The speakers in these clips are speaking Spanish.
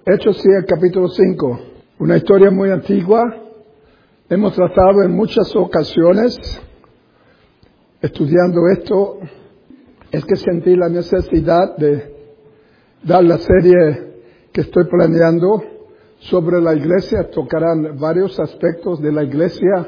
Hechos sí, el capítulo 5. Una historia muy antigua. Hemos tratado en muchas ocasiones, estudiando esto, es que sentí la necesidad de dar la serie que estoy planeando sobre la iglesia. Tocarán varios aspectos de la iglesia,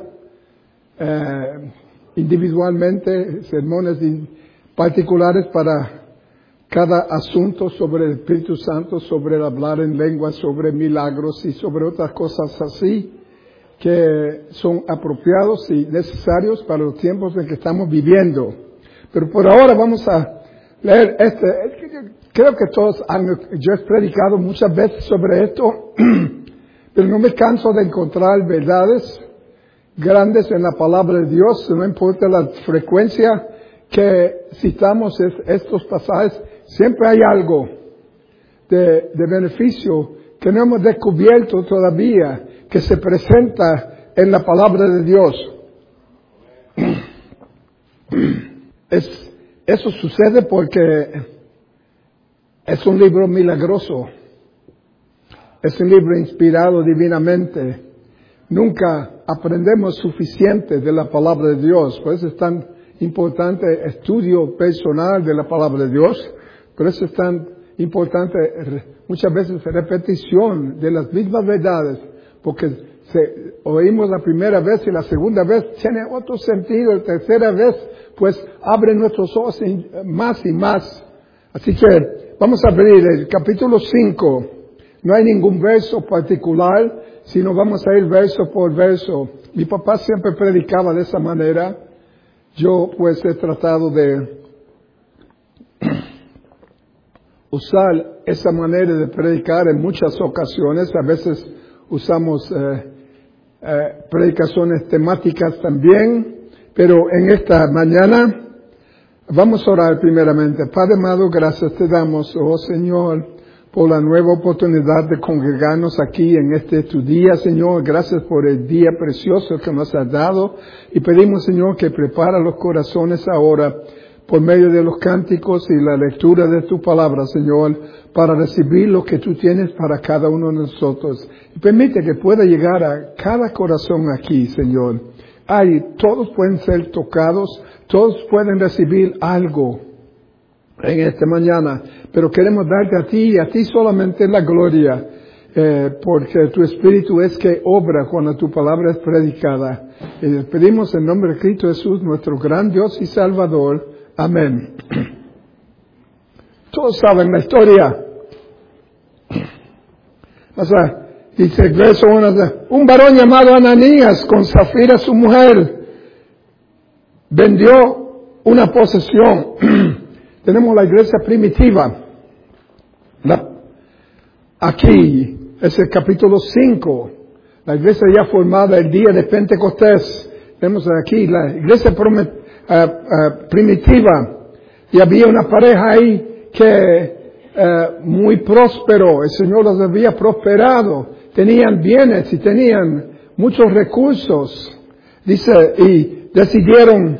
individualmente, sermones particulares para cada asunto sobre el Espíritu Santo, sobre el hablar en lengua, sobre milagros y sobre otras cosas así que son apropiados y necesarios para los tiempos en que estamos viviendo. Pero por ahora vamos a leer creo que yo he predicado muchas veces sobre esto, pero no me canso de encontrar verdades grandes en la palabra de Dios, no importa la frecuencia que citamos estos pasajes, siempre hay algo de beneficio que no hemos descubierto todavía, que se presenta en la palabra de Dios. Eso sucede porque es un libro milagroso, es un libro inspirado divinamente. Nunca aprendemos suficiente de la palabra de Dios, por eso es tan importante estudio personal de la palabra de Dios, por eso es tan importante muchas veces repetición de las mismas verdades, porque oímos la primera vez y la segunda vez tiene otro sentido, la tercera vez pues abre nuestros ojos más y más. Así que vamos a abrir el capítulo 5. No hay ningún verso particular, sino vamos a ir verso por verso. Mi papá siempre predicaba de esa manera. Yo pues he tratado de usar esa manera de predicar en muchas ocasiones. A veces usamos predicaciones temáticas también, pero en esta mañana vamos a orar primeramente. Padre amado, gracias te damos, oh Señor, por la nueva oportunidad de congregarnos aquí en tu día, Señor. Gracias por el día precioso que nos has dado. Y pedimos, Señor, que prepara los corazones ahora por medio de los cánticos y la lectura de tu palabra, Señor, para recibir lo que tú tienes para cada uno de nosotros. Y permite que pueda llegar a cada corazón aquí, Señor. Todos pueden ser tocados, todos pueden recibir algo en esta mañana, pero queremos darte a ti y a ti solamente la gloria, porque tu Espíritu es que obra cuando tu palabra es predicada. Y les pedimos en nombre de Cristo Jesús, nuestro gran Dios y Salvador. Amén. Todos saben la historia. O sea, dice el verso 1, un varón llamado Ananías con Zafira su mujer vendió una posesión. Tenemos la iglesia primitiva. Aquí es el capítulo 5. La iglesia ya formada el día de Pentecostés. Tenemos aquí la iglesia primitiva. Y había una pareja ahí que muy próspero. El Señor los había prosperado. Tenían bienes y tenían muchos recursos. Dice, y decidieron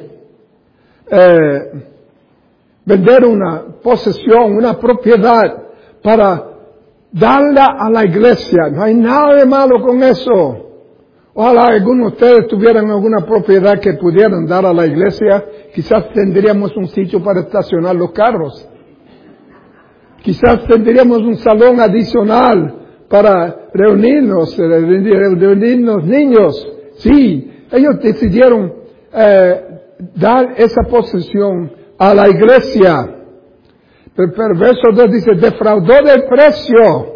vender una posesión, una propiedad para darla a la iglesia. No hay nada de malo con eso. Ojalá algunos de ustedes tuvieran alguna propiedad que pudieran dar a la iglesia. Quizás tendríamos un sitio para estacionar los carros. Quizás tendríamos un salón adicional para reunirnos niños. Sí, ellos decidieron dar esa posesión a la iglesia. Pero verso 2 dice, defraudó del precio,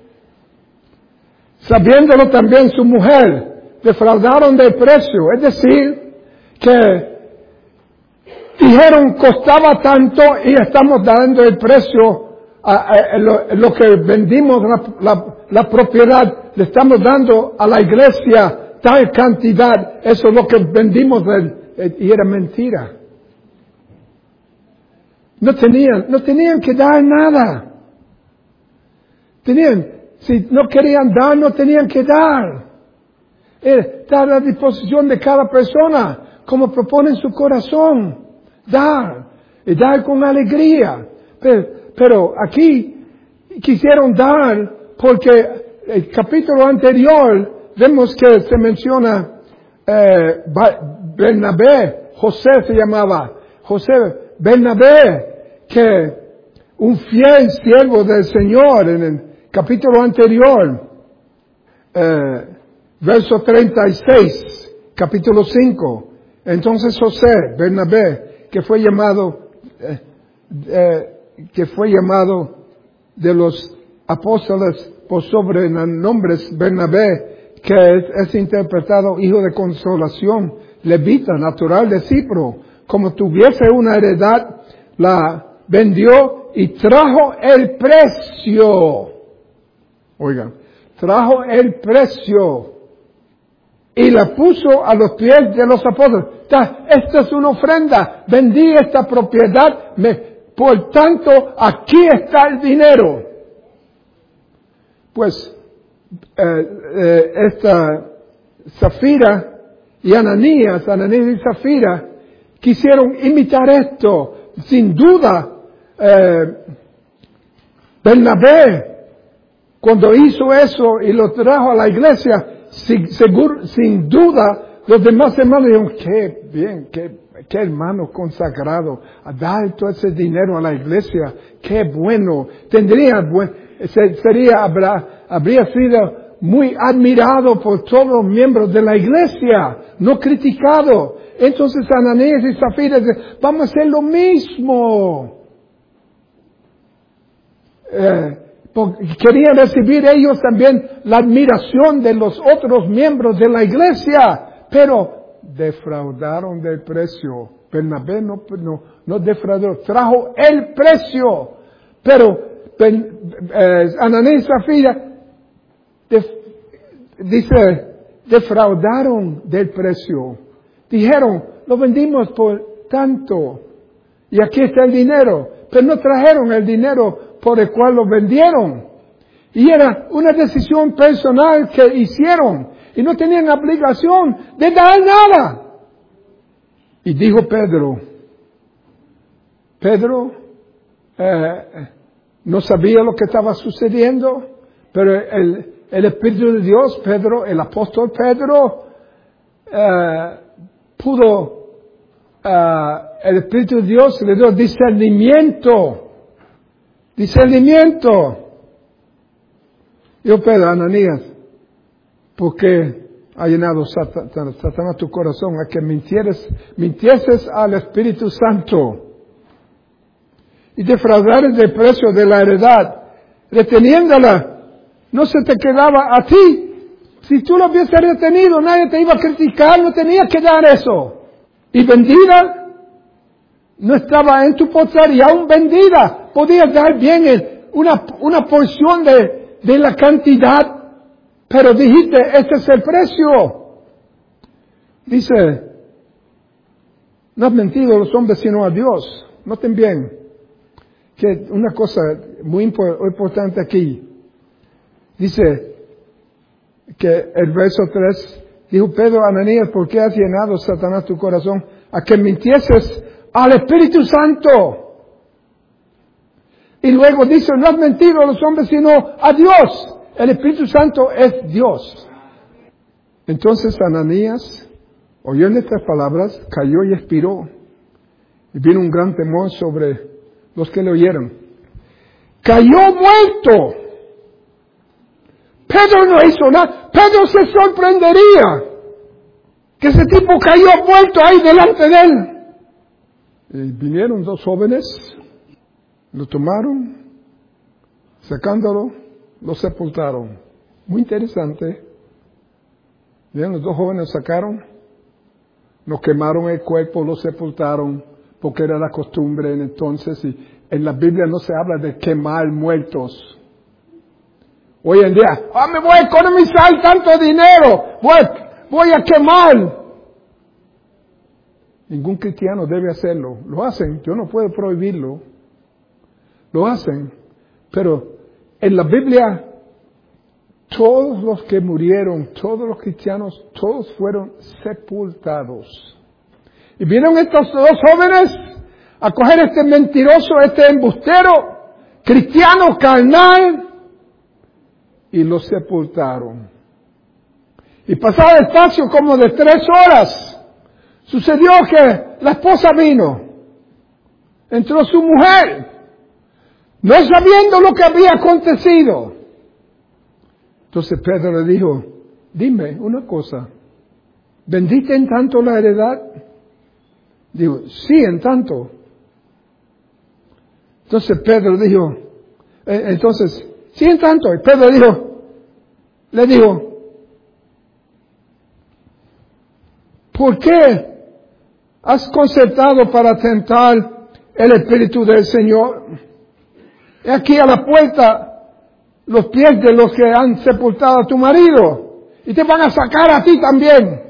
sabiéndolo también su mujer. Defraudaron del precio, es decir, que dijeron costaba tanto y estamos dando el precio a lo que vendimos la propiedad, le estamos dando a la iglesia tal cantidad, eso es lo que vendimos y era mentira. No tenían que dar nada. Si no querían dar, no tenían que dar. Está a la disposición de cada persona, como propone en su corazón. Dar. Y dar con alegría. Pero aquí quisieron dar porque el capítulo anterior vemos que se menciona Bernabé, José se llamaba, José Bernabé, que un fiel siervo del Señor en el capítulo anterior, verso 36, capítulo 5. Entonces José Bernabé, que fue llamado de los apóstoles por sobrenombres Bernabé, que es interpretado hijo de consolación, levita, natural de Cipro, como tuviese una heredad, la vendió y trajo el precio. Oigan, trajo el precio y la puso a los pies de los apóstoles. Esta es una ofrenda, vendí esta propiedad, por tanto aquí está el dinero. Pues esta Zafira y Ananías y Zafira quisieron imitar esto. Sin duda, Bernabé, cuando hizo eso y lo trajo a la iglesia, sin duda, los demás hermanos dijeron, qué bien, qué hermano consagrado, a dar todo ese dinero a la iglesia, qué bueno, habría sido muy admirado por todos los miembros de la iglesia, no criticado. Entonces Ananías y Zafira dicen, vamos a hacer lo mismo. Querían recibir ellos también la admiración de los otros miembros de la iglesia, pero defraudaron del precio. Bernabé no defraudó, trajo el precio, pero Ananías y Zafira defraudaron del precio. Dijeron, lo vendimos por tanto y aquí está el dinero, pero no trajeron el dinero por el cual lo vendieron. Y era una decisión personal que hicieron y no tenían obligación de dar nada. Y dijo Pedro no sabía lo que estaba sucediendo, pero el Espíritu de Dios, el apóstol Pedro, el Espíritu de Dios le dio discernimiento. Yo, Pedro, Ananías, ¿por qué ha llenado Satanás tu corazón a que mintieses al Espíritu Santo y defraudares del precio de la heredad, reteniéndola? No se te quedaba a ti. Si tú lo hubieses retenido, nadie te iba a criticar, no tenías que dar eso. Y vendida, no estaba en tu postrar, y aún vendida, podías dar bien una porción de la cantidad, pero dijiste, este es el precio. Dice, no has mentido a los hombres sino a Dios. Noten bien, que una cosa muy importante aquí. Dice que el verso 3, dijo Pedro a Ananías, ¿por qué has llenado Satanás tu corazón a que mintieses al Espíritu Santo? Y luego dice, no has mentido a los hombres sino a Dios. El Espíritu Santo es Dios. Entonces Ananías, oyendo estas palabras, cayó y expiró. Y vino un gran temor sobre los que le oyeron. Cayó muerto. Pedro no hizo nada. Pedro se sorprendería que ese tipo cayó muerto ahí delante de él. Y vinieron dos jóvenes, lo tomaron, sacándolo, lo sepultaron. Muy interesante. Bien, los dos jóvenes lo sacaron, lo quemaron el cuerpo, lo sepultaron, porque era la costumbre en entonces. Y en la Biblia no se habla de quemar muertos. Hoy en día, me voy a economizar tanto dinero, voy a quemar. Ningún cristiano debe hacerlo. Lo hacen, yo no puedo prohibirlo. Lo hacen. Pero en la Biblia, todos los que murieron, todos los cristianos, todos fueron sepultados. Y vinieron estos dos jóvenes a coger este mentiroso, este embustero, cristiano carnal, y lo sepultaron. Y pasado el espacio como de 3 horas, sucedió que la esposa vino. Entró su mujer, no sabiendo lo que había acontecido. Entonces Pedro le dijo, dime una cosa, ¿vendiste en tanto la heredad? Digo, sí, en tanto. Entonces Pedro dijo, sí, en tanto. Y Pedro le dijo, ¿por qué has concertado para tentar el Espíritu del Señor? He aquí a la puerta los pies de los que han sepultado a tu marido, y te van a sacar a ti también.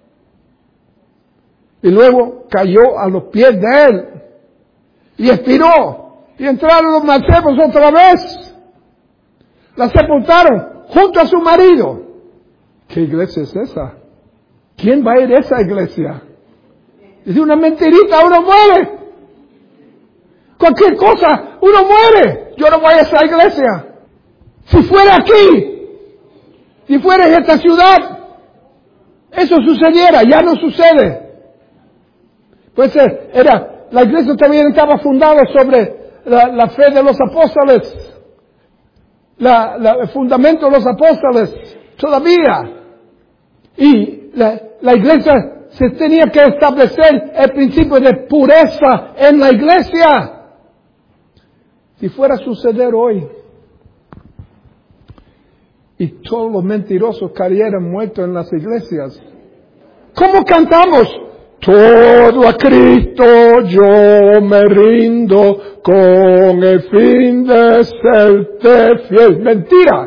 Y luego cayó a los pies de él, y expiró, y entraron los mancebos otra vez. La sepultaron junto a su marido. ¿Qué iglesia es esa? ¿Quién va a ir a esa iglesia? Es una mentirita, uno muere. Cualquier cosa, uno muere. Yo no voy a esa iglesia. Si fuera aquí, si fuera en esta ciudad, eso sucediera, ya no sucede. Pues la iglesia también estaba fundada sobre la fe de los apóstoles, el fundamento de los apóstoles, todavía. Y la iglesia se tenía que establecer el principio de pureza en la iglesia. Si fuera a suceder hoy, y todos los mentirosos cayeran muertos en las iglesias, ¿cómo cantamos? Todo a Cristo yo me rindo con el fin de serte fiel. Mentira.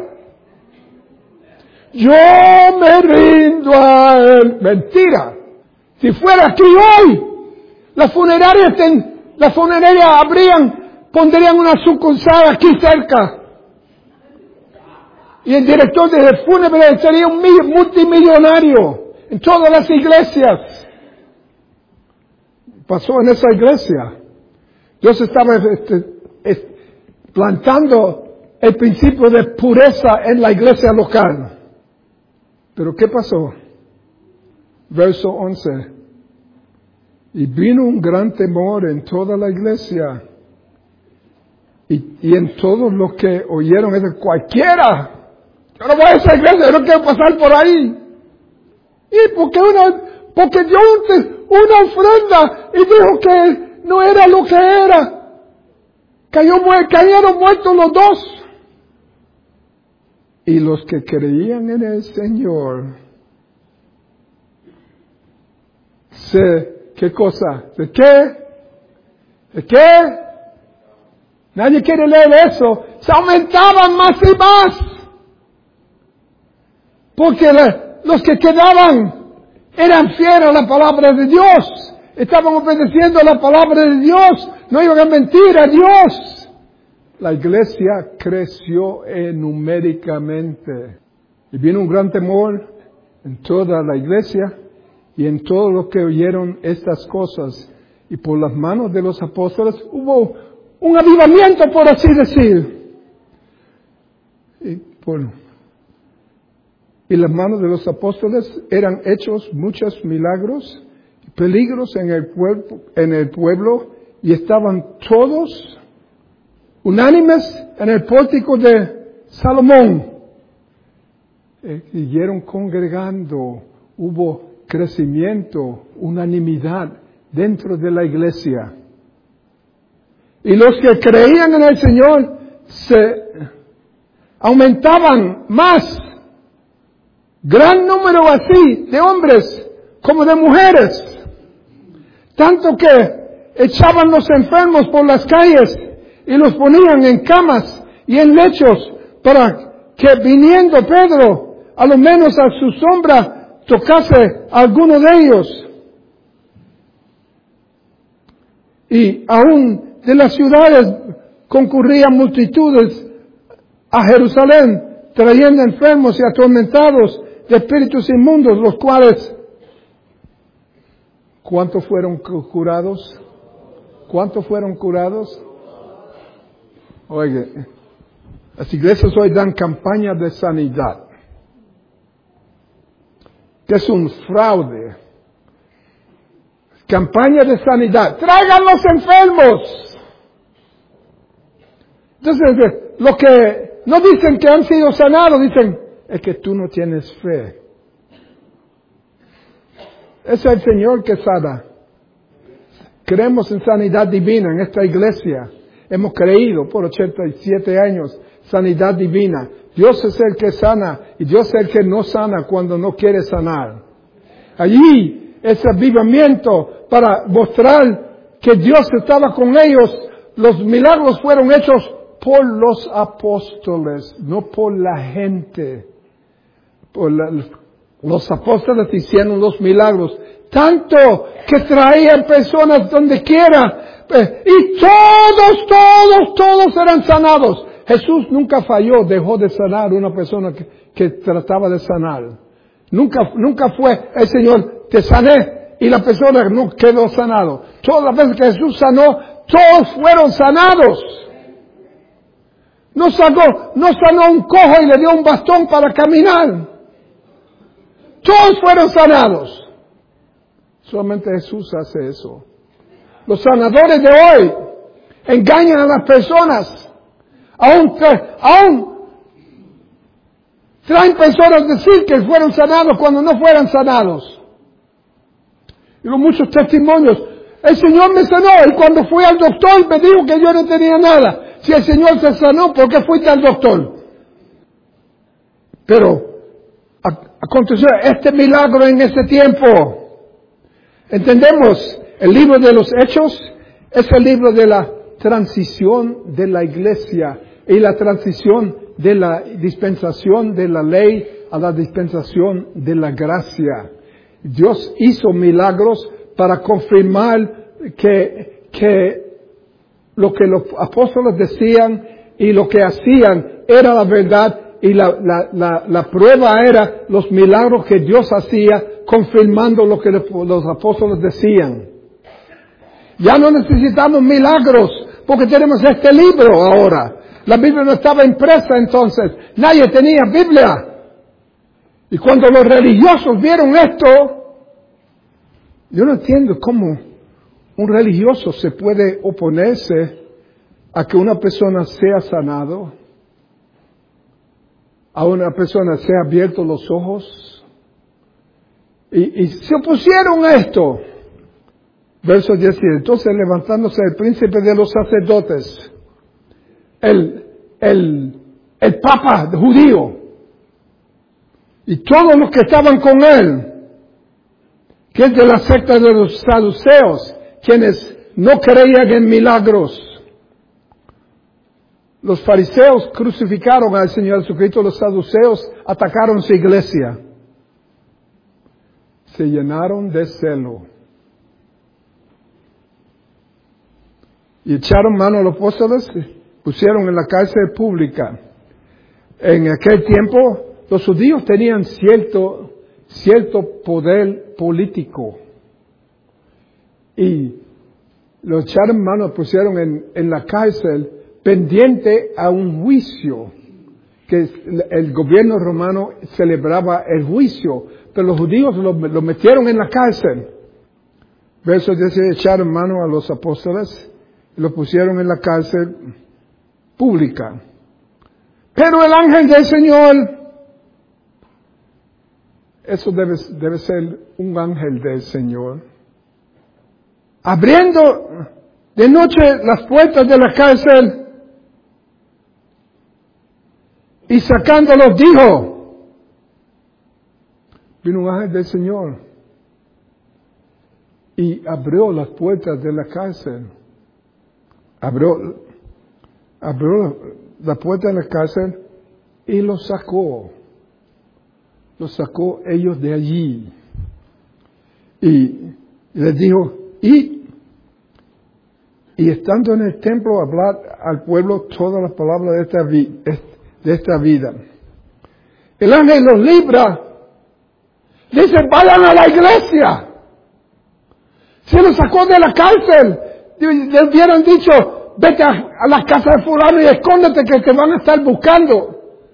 Yo me rindo a Él. Mentira. Si fuera aquí hoy, las funerarias pondrían una sucursal aquí cerca. Y el director del fúnebre sería un multimillonario en todas las iglesias. Pasó en esa iglesia. Dios estaba plantando el principio de pureza en la iglesia local. Pero ¿qué pasó? Verso 11. Y vino un gran temor en toda la iglesia. Y en todos los que oyeron eso, cualquiera. Yo no voy a esa iglesia, yo no quiero pasar por ahí. Y porque dio una ofrenda y dijo que no era lo que era. Cayeron muertos los dos. Y los que creían en el Señor, ¿qué cosa? ¿De qué? ¿De qué? Nadie quiere leer eso. Se aumentaban más y más. Porque los que quedaban eran fieles a la palabra de Dios. Estaban obedeciendo a la palabra de Dios. No iban a mentir a Dios. La iglesia creció numéricamente. Y vino un gran temor en toda la iglesia y en todos los que oyeron estas cosas. Y por las manos de los apóstoles hubo un avivamiento, por así decir. Y las manos de los apóstoles eran hechos muchos milagros, peligros en el pueblo, y estaban todos unánimes en el pórtico de Salomón. Siguieron congregando, hubo crecimiento, unanimidad dentro de la iglesia. Y los que creían en el Señor se aumentaban más. Gran número así de hombres como de mujeres. Tanto que echaban los enfermos por las calles y los ponían en camas y en lechos para que viniendo Pedro, a lo menos a su sombra, tocase a alguno de ellos. Y aún de las ciudades concurrían multitudes a Jerusalén, trayendo enfermos y atormentados de espíritus inmundos, los cuales, ¿cuántos fueron curados? ¿Cuántos fueron curados? Oye, Las iglesias hoy dan campaña de sanidad, que es un fraude. Campaña de sanidad. ¡Traigan los enfermos! Entonces, lo que no dicen que han sido sanados, dicen, es que tú no tienes fe. Es el Señor que sana. Creemos en sanidad divina en esta iglesia. Hemos creído por 87 años sanidad divina. Dios es el que sana y Dios es el que no sana cuando no quiere sanar. Allí, ese avivamiento para mostrar que Dios estaba con ellos, los milagros fueron hechos por los apóstoles, no por la gente. Los apóstoles hicieron los milagros, tanto que traían personas donde quiera, y todos eran sanados. Jesús nunca falló, dejó de sanar una persona que trataba de sanar. Nunca fue, el Señor, te sané, y la persona no quedó sanado. Todas las veces que Jesús sanó, todos fueron sanados. No sanó un cojo y le dio un bastón para caminar. Todos fueron sanados. Solamente Jesús hace eso. Los sanadores de hoy engañan a las personas. Aún traen personas a decir que fueron sanados cuando no fueran sanados. Y los muchos testimonios. El Señor me sanó y cuando fui al doctor me dijo que yo no tenía nada. Si el Señor se sanó, ¿por qué fuiste al doctor? Pero aconteció este milagro en ese tiempo. Entendemos, el libro de los Hechos es el libro de la transición de la iglesia y la transición de la dispensación de la ley a la dispensación de la gracia. Dios hizo milagros para confirmar que lo que los apóstoles decían y lo que hacían era la verdad, y la prueba era los milagros que Dios hacía confirmando lo que los apóstoles decían. Ya no necesitamos milagros porque tenemos este libro ahora. La Biblia no estaba impresa entonces. Nadie tenía Biblia. Y cuando los religiosos vieron esto, yo no entiendo cómo un religioso se puede oponerse a que una persona sea sanado, a una persona sea abierto los ojos. Y se opusieron a esto. Verso 10. Entonces levantándose el príncipe de los sacerdotes, el papa judío, y todos los que estaban con él, que es de la secta de los saduceos, quienes no creían en milagros. Los fariseos crucificaron al Señor Jesucristo, los saduceos atacaron su iglesia. Se llenaron de celo. Y echaron mano a los apóstoles, pusieron en la cárcel pública. En aquel tiempo, los judíos tenían cierto poder político. Y lo echaron mano, pusieron en la cárcel, pendiente a un juicio, que el gobierno romano celebraba el juicio, pero los judíos lo metieron en la cárcel. Verso 10, echaron mano a los apóstoles y lo pusieron en la cárcel pública. Pero el ángel del Señor, eso debe ser un ángel del Señor, abriendo de noche las puertas de la cárcel y sacándolos, dijo, vino un ángel del Señor y abrió las puertas de la cárcel. Abrió la puerta de la cárcel y los sacó. Los sacó ellos de allí. Y les dijo, y estando en el templo, hablar al pueblo todas las palabras de esta vida. El ángel los libra. Dice, vayan a la iglesia. Se los sacó de la cárcel. Le hubieran dicho, vete a la casa de fulano y escóndete que te van a estar buscando.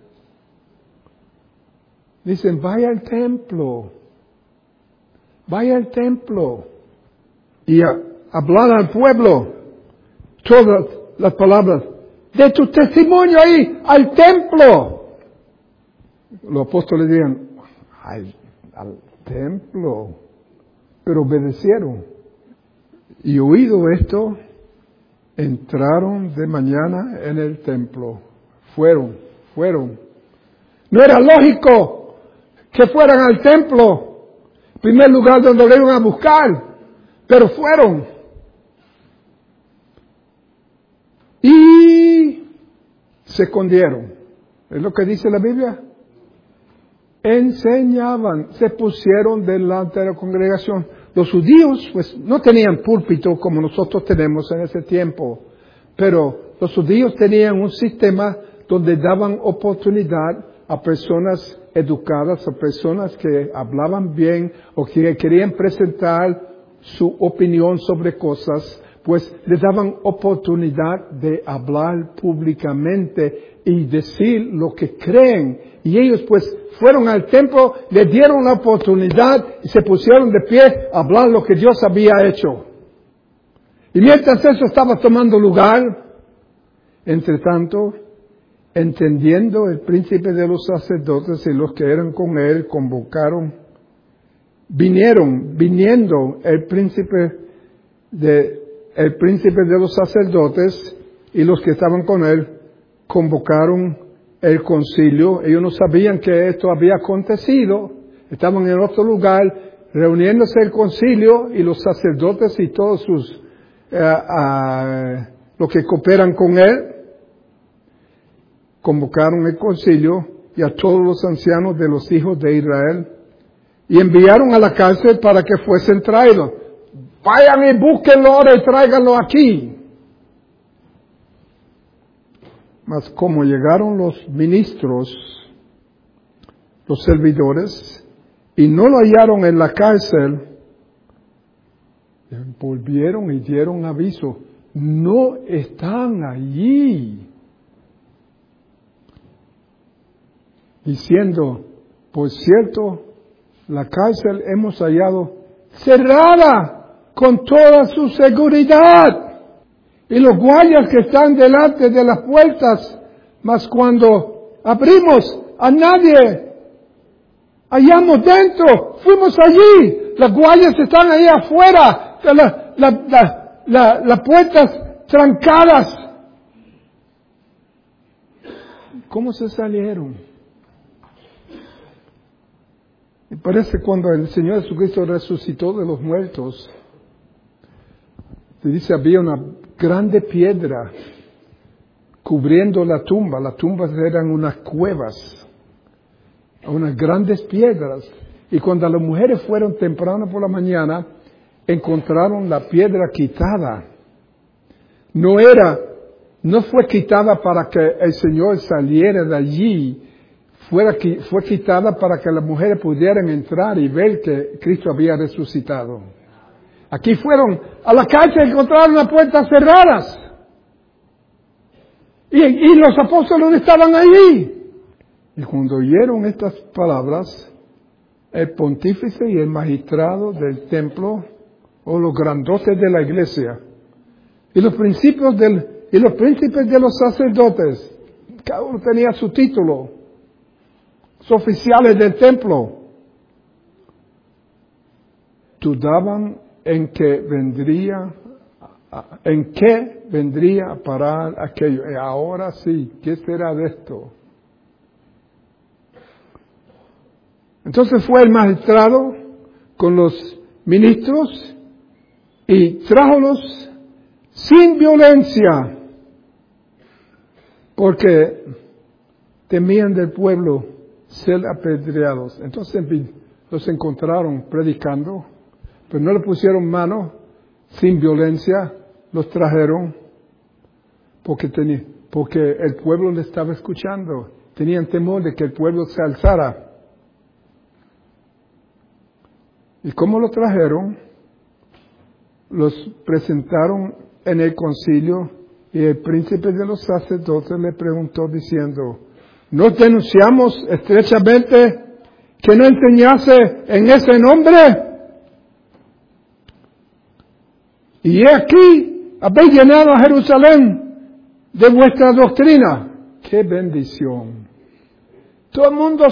Dicen, vaya al templo. Vaya al templo. Y hablar al pueblo todas las palabras de tu testimonio ahí, al templo. Los apóstoles dirían, al templo. Pero obedecieron. Y oído esto, entraron de mañana en el templo. Fueron. No era lógico que fueran al templo, primer lugar donde le iban a buscar, pero fueron. Y se escondieron. ¿Es lo que dice la Biblia? Enseñaban, se pusieron delante de la congregación. Los judíos, pues, no tenían púlpito como nosotros tenemos en ese tiempo, pero los judíos tenían un sistema donde daban oportunidad a personas educadas, a personas que hablaban bien o que querían presentar su opinión sobre cosas, pues les daban oportunidad de hablar públicamente y decir lo que creen. Y ellos pues fueron al templo, les dieron la oportunidad y se pusieron de pie a hablar lo que Dios había hecho. Y mientras eso estaba tomando lugar, entre tanto, entendiendo el príncipe de los sacerdotes y los que eran con él, convocaron, viniendo el príncipe de los sacerdotes y los que estaban con él, convocaron el concilio. Ellos no sabían que esto había acontecido, estaban en otro lugar, reuniéndose el concilio y los sacerdotes y todos los que cooperan con él, convocaron el concilio y a todos los ancianos de los hijos de Israel y enviaron a la cárcel para que fuesen traídos. Vayan y búsquenlo ahora y tráiganlo aquí. Mas como llegaron los ministros, los servidores, y no lo hallaron en la cárcel, volvieron y dieron aviso. No están allí. Diciendo, por cierto, la cárcel hemos hallado cerrada con toda su seguridad. Y los guardias que están delante de las puertas, mas cuando abrimos a nadie, hallamos dentro, fuimos allí, las guardias están ahí afuera, las puertas trancadas. ¿Cómo se salieron? Y parece cuando el Señor Jesucristo resucitó de los muertos, se dice había una grande piedra cubriendo la tumba. Las tumbas eran unas cuevas, unas grandes piedras. Y cuando las mujeres fueron temprano por la mañana, encontraron la piedra quitada. No fue quitada para que el Señor saliera de allí, fue quitada para que las mujeres pudieran entrar y ver que Cristo había resucitado. Aquí fueron a la cárcel y encontraron las puertas cerradas. Y los apóstoles estaban allí. Y cuando oyeron estas palabras, el pontífice y el magistrado del templo, o los grandotes de la iglesia, y los príncipes de los sacerdotes, cada uno tenía su título, los oficiales del templo, dudaban en qué vendría a parar aquello. Y ahora sí, ¿qué será de esto? Entonces fue el magistrado con los ministros y trájolos sin violencia, porque temían del pueblo ser apedreados. Entonces los encontraron predicando, pero no le pusieron mano, sin violencia, los trajeron, porque el pueblo le estaba escuchando. Tenían temor de que el pueblo se alzara. ¿Y cómo lo trajeron? Los presentaron en el concilio Y el príncipe de los sacerdotes le preguntó diciendo, ¿no te anunciamos estrechamente que no enseñase en ese nombre? Y he aquí, habéis llenado a Jerusalén de vuestra doctrina. ¡Qué bendición! Todo el mundo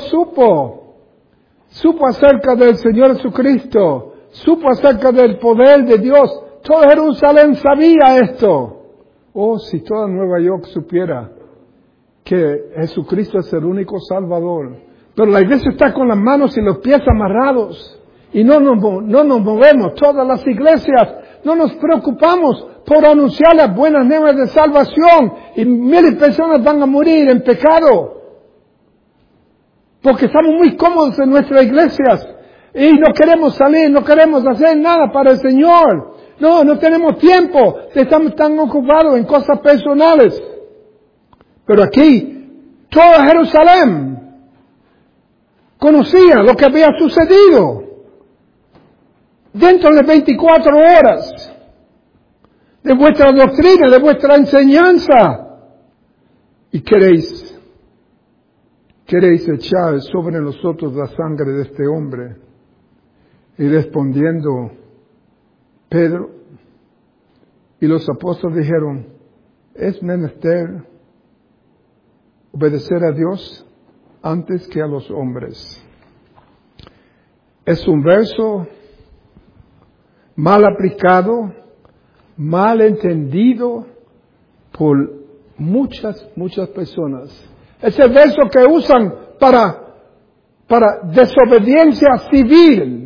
supo acerca del Señor Jesucristo, supo acerca del poder de Dios. Todo Jerusalén sabía esto. Oh, si toda Nueva York supiera que Jesucristo es el único Salvador. Pero la iglesia está con las manos y los pies amarrados. Y no nos movemos. Todas las iglesias no nos preocupamos por anunciar las buenas nuevas de salvación. Y miles de personas van a morir en pecado. Porque estamos muy cómodos en nuestras iglesias. Y no queremos salir, no queremos hacer nada para el Señor. No tenemos tiempo. Estamos tan ocupados en cosas personales. Pero aquí, toda Jerusalén conocía lo que había sucedido. Dentro de 24 horas de vuestra doctrina, de vuestra enseñanza. Y queréis echar sobre nosotros la sangre de este hombre. Y respondiendo Pedro y los apóstoles dijeron, es menester obedecer a Dios antes que a los hombres. Es un verso mal aplicado, mal entendido por muchas personas. Es el verso que usan para desobediencia civil.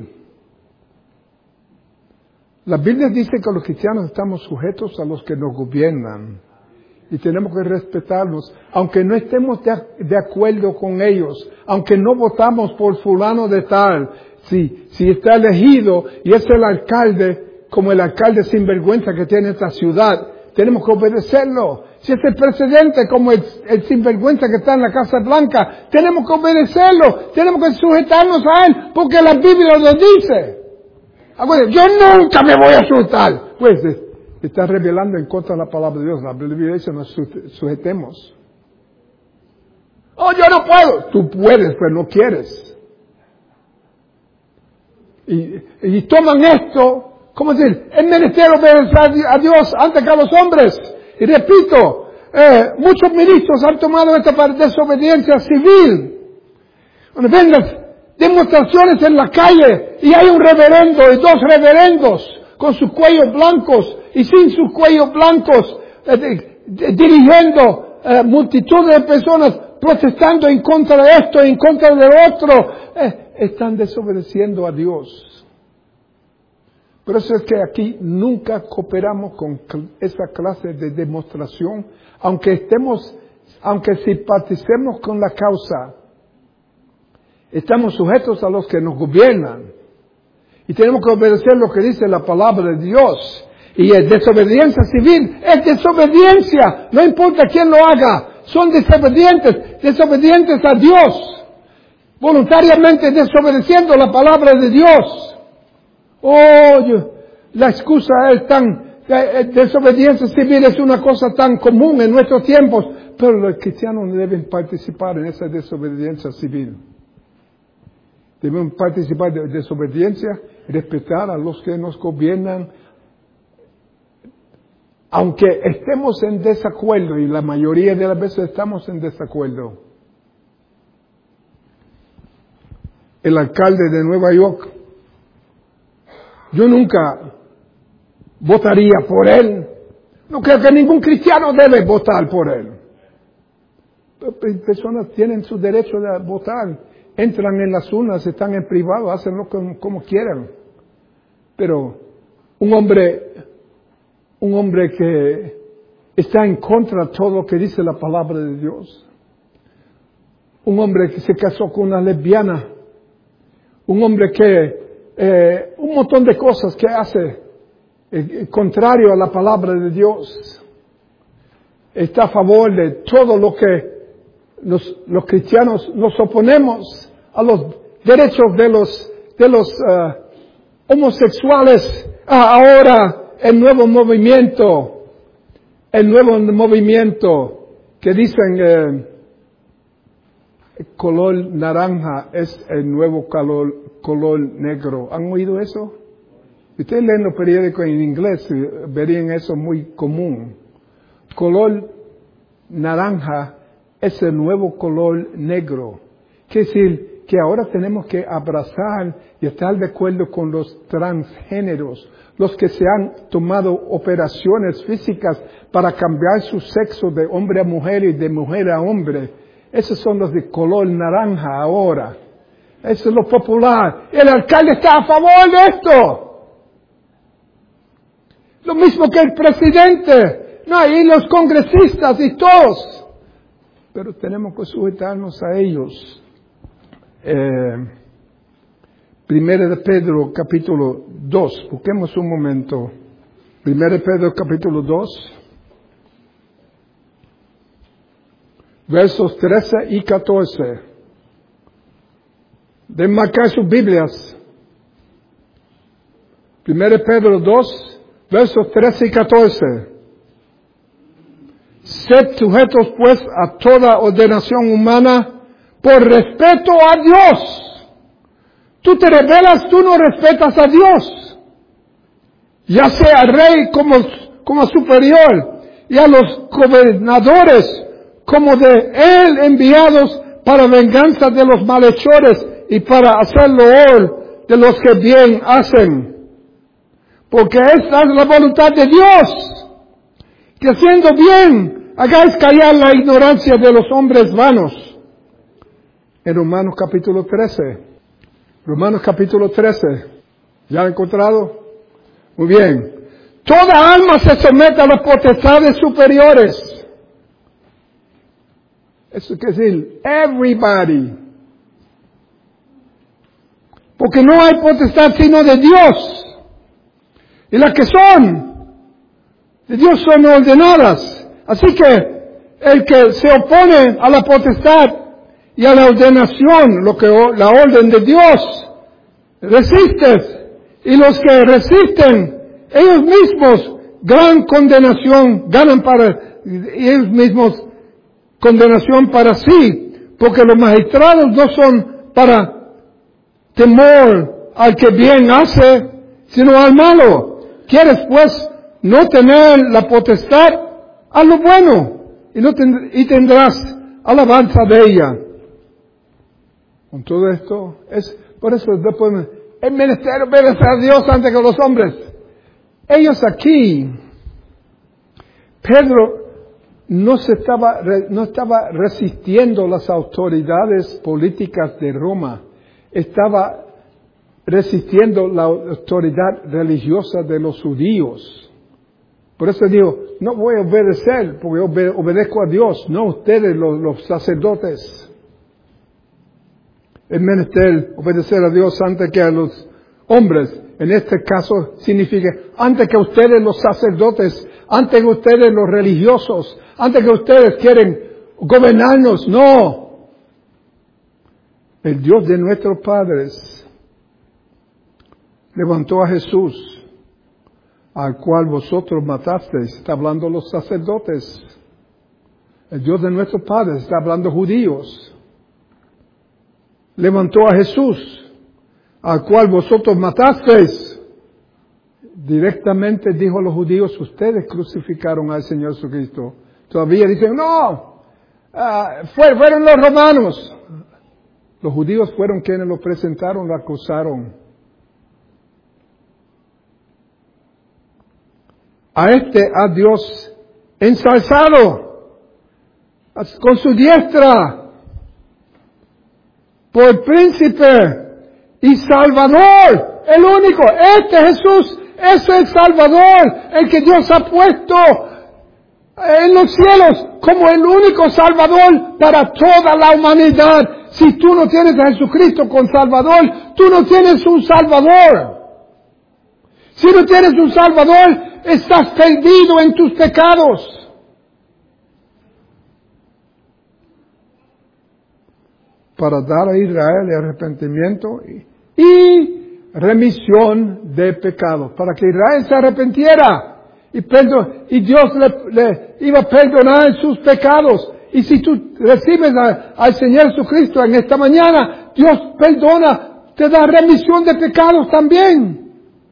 La Biblia dice que los cristianos estamos sujetos a los que nos gobiernan y tenemos que respetarlos, aunque no estemos de acuerdo con ellos, aunque no votamos por fulano de tal, si está elegido y es el alcalde, como el alcalde sinvergüenza que tiene esta ciudad, tenemos que obedecerlo. Si es el presidente como el sinvergüenza que está en la Casa Blanca, tenemos que obedecerlo, tenemos que sujetarnos a él, porque la Biblia lo dice. Yo nunca me voy a sujetar. Pues está rebelando en contra de la palabra de Dios. La Biblia dice nos sujetemos. Oh, yo no puedo. Tú puedes, pero no quieres. Y toman esto, ¿cómo decir? Es menester obedecer a Dios antes que a los hombres. Y repito, muchos ministros han tomado esta desobediencia civil. Cuando vengas demostraciones en la calle y hay un reverendo y dos reverendos con sus cuellos blancos y sin sus cuellos blancos dirigiendo multitudes de personas protestando en contra de esto, en contra de lo otro, están desobedeciendo a Dios. Por eso es que aquí nunca cooperamos con esa clase de demostración, aunque simpaticemos con la causa. Estamos sujetos a los que nos gobiernan. Y tenemos que obedecer lo que dice la palabra de Dios. Y es desobediencia civil, es desobediencia. No importa quién lo haga. Son desobedientes a Dios. Voluntariamente desobedeciendo la palabra de Dios. La excusa es desobediencia civil es una cosa tan común en nuestros tiempos. Pero los cristianos no deben participar en esa desobediencia civil. Debemos participar de desobediencia, respetar a los que nos gobiernan, aunque estemos en desacuerdo, y la mayoría de las veces estamos en desacuerdo. El alcalde de Nueva York, yo nunca votaría por él. No creo que ningún cristiano debe votar por él. Personas tienen su derecho de votar. Entran en las urnas, están en privado, hacenlo como quieran. Pero un hombre que está en contra de todo lo que dice la palabra de Dios. Un hombre que se casó con una lesbiana. Un hombre que, un montón de cosas que hace contrario a la palabra de Dios. Está a favor de todo lo que los cristianos nos oponemos a los derechos de los homosexuales. Ahora el nuevo movimiento el nuevo movimiento que dicen el color naranja es el nuevo color negro. ¿Han oído eso? Ustedes leen los periódicos en inglés, verían eso muy común. Color naranja es el nuevo color negro. Quiere decir que ahora tenemos que abrazar y estar de acuerdo con los transgéneros, los que se han tomado operaciones físicas para cambiar su sexo de hombre a mujer y de mujer a hombre. Esos son los de color naranja ahora. Eso es lo popular. El alcalde está a favor de esto. Lo mismo que el presidente. No, y los congresistas y todos. Pero tenemos que sujetarnos a ellos. Primera de Pedro, capítulo 2. Busquemos un momento. Primera de Pedro, capítulo 2. Versos 13 y 14. De marcar sus Biblias. 1 Pedro 2, versos 13 y 14. Sed sujetos pues a toda ordenación humana por respeto a Dios. Tú te rebelas, tú no respetas a Dios. Ya sea al rey como superior y a los gobernadores como de él enviados para venganza de los malhechores y para hacer loor de los que bien hacen. Porque esta es la voluntad de Dios, que haciendo bien hagáis callar la ignorancia de los hombres vanos. En Romanos capítulo 13. Romanos capítulo 13. ¿Ya han encontrado? Muy bien. Toda alma se somete a las potestades superiores. Eso quiere decir, everybody. Porque no hay potestad sino de Dios. Y las que son de Dios son ordenadas. Así que el que se opone a la potestad y a la ordenación, la orden de Dios, resiste. Y los que resisten, ellos mismos gran condenación ganan para ellos mismos. Condenación para sí, porque los magistrados no son para temor al que bien hace, sino al malo. ¿Quieres pues no tener la potestad? Haz lo bueno y tendrás alabanza de ella. Con todo esto, por eso después el ministerio obedece a Dios antes que los hombres. Ellos aquí, Pedro no estaba resistiendo las autoridades políticas de Roma, estaba resistiendo la autoridad religiosa de los judíos. Por eso digo, no voy a obedecer, porque obedezco a Dios, no ustedes los sacerdotes. Es menester obedecer a Dios antes que a los hombres. En este caso significa antes que ustedes los sacerdotes, antes que ustedes los religiosos, antes que ustedes quieren gobernarnos, no. El Dios de nuestros padres levantó a Jesús, al cual vosotros matasteis. Está hablando los sacerdotes. El Dios de nuestros padres, está hablando judíos. Levantó a Jesús, al cual vosotros matasteis. Directamente dijo a los judíos, ustedes crucificaron al Señor Jesucristo. Todavía dicen, no, fueron los romanos. Los judíos fueron quienes lo presentaron, lo acusaron. A este ha Dios ensalzado con su diestra por príncipe y salvador, el único, este Jesús es el Salvador, el que Dios ha puesto en los cielos como el único Salvador para toda la humanidad. Si tú no tienes a Jesucristo con Salvador, tú no tienes un Salvador. Si no tienes un Salvador, estás perdido en tus pecados. Para dar a Israel el arrepentimiento y remisión de pecados, para que Israel se arrepintiera y Dios le iba a perdonar sus pecados. Y si tú recibes al Señor Jesucristo en esta mañana, Dios perdona, te da remisión de pecados también.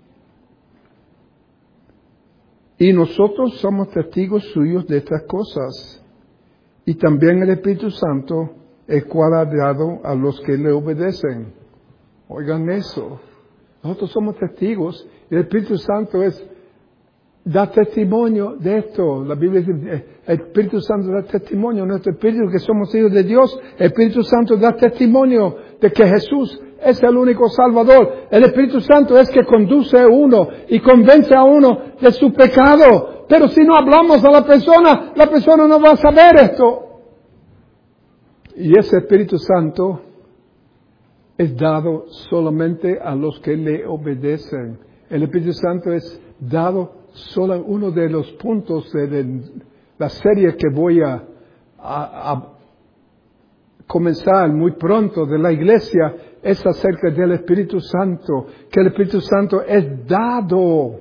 Y nosotros somos testigos suyos de estas cosas. Y también el Espíritu Santo, el cual ha dado a los que le obedecen. Oigan eso. Nosotros somos testigos. Y el Espíritu Santo da testimonio de esto. La Biblia dice, el Espíritu Santo da testimonio. Nuestro Espíritu, que somos hijos de Dios, el Espíritu Santo da testimonio de que Jesús es el único Salvador. El Espíritu Santo es que conduce a uno y convence a uno de su pecado. Pero si no hablamos a la persona no va a saber esto. Y ese Espíritu Santo es dado solamente a los que le obedecen. El Espíritu Santo es dado solo uno de los puntos de la serie que voy a comenzar muy pronto de la iglesia, es acerca del Espíritu Santo, que el Espíritu Santo es dado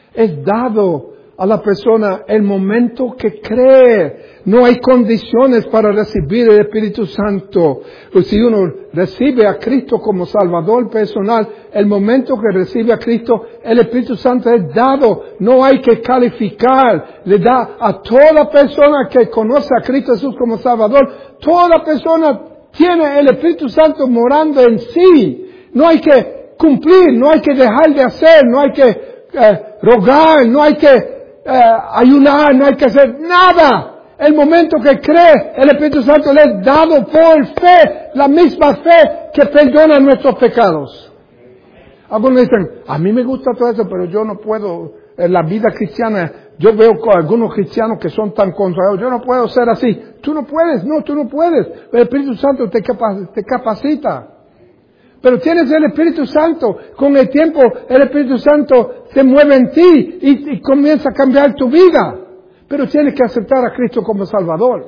a la persona el momento que cree. No hay condiciones para recibir el Espíritu Santo. Pues si uno recibe a Cristo como Salvador personal, el momento que recibe a Cristo, el Espíritu Santo es dado. No hay que calificar. Le da a toda persona que conoce a Cristo Jesús como Salvador. Toda persona tiene el Espíritu Santo morando en sí. No hay que cumplir, no hay que dejar de hacer, no hay que rogar, no hay que ayunar, no hay que hacer nada. El momento que cree, el Espíritu Santo le es dado por fe, la misma fe que perdona nuestros pecados. Algunos dicen, a mí me gusta todo eso, pero yo no puedo, en la vida cristiana, yo veo con algunos cristianos que son tan consagrados, yo no puedo ser así. Tú no puedes. El Espíritu Santo te capacita. Pero tienes el Espíritu Santo. Con el tiempo, el Espíritu Santo se mueve en ti y comienza a cambiar tu vida. Pero tienes que aceptar a Cristo como Salvador.